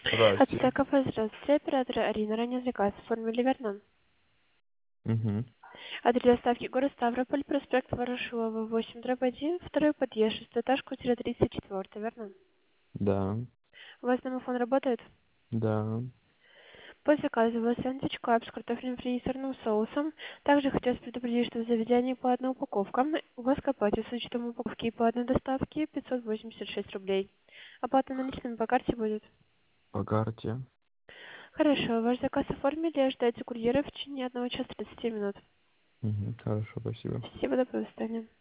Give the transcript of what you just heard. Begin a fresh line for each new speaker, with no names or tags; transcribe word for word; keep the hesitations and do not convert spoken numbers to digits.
От
Здрасте.
кафе, здравствуйте. Оператор Арина. Ранее заказ оформили, верно?
Угу.
Адрес доставки город Ставрополь, проспект Ворошилова, восемь, дробь один, второй подъезд, шестой этаж, квартира тридцать четыре, верно?
Да.
У вас домофон работает?
Да.
По заказу у вас сэндвич кап с картофельным фри и сырным соусом. Также хотелось предупредить, что в заведении по одной упаковке. У вас к оплате с учетом упаковки и по одной доставке пятьсот восемьдесят шесть рублей. Оплата наличными по карте будет.
По карте.
Хорошо, ваш заказ оформили, ожидайте курьера в течение одного часа тридцати минут.
Угу. Хорошо, спасибо.
Спасибо, до свидания.